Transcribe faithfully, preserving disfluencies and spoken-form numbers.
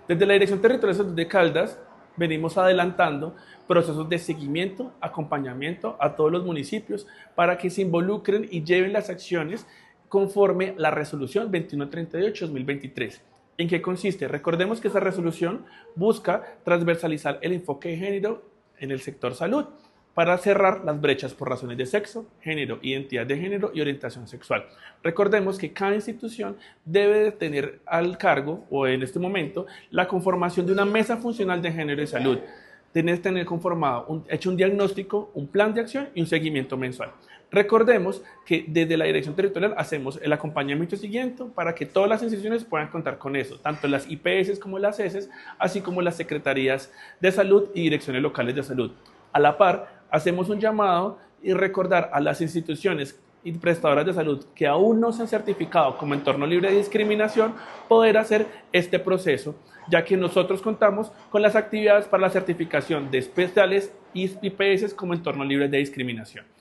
Desde la Dirección Territorial de Salud de Caldas venimos adelantando procesos de seguimiento, acompañamiento a todos los municipios para que se involucren y lleven las acciones conforme la resolución veintiuno treinta y ocho de dos mil veintitrés. ¿En qué consiste? Recordemos que esa resolución busca transversalizar el enfoque de género en el sector salud para cerrar las brechas por razones de sexo, género, identidad de género y orientación sexual. Recordemos que cada institución debe de tener al cargo, o en este momento, la conformación de una mesa funcional de género y salud. Tienes que tener conformado, un, hecho un diagnóstico, un plan de acción y un seguimiento mensual. Recordemos que desde la Dirección Territorial hacemos el acompañamiento siguiente para que todas las instituciones puedan contar con eso, tanto las I P S como las E S, así como las Secretarías de Salud y Direcciones Locales de Salud. A la par, hacemos un llamado y recordar a las instituciones y prestadoras de salud que aún no se han certificado como entorno libre de discriminación poder hacer este proceso, ya que nosotros contamos con las actividades para la certificación de especiales y I P S como entorno libre de discriminación.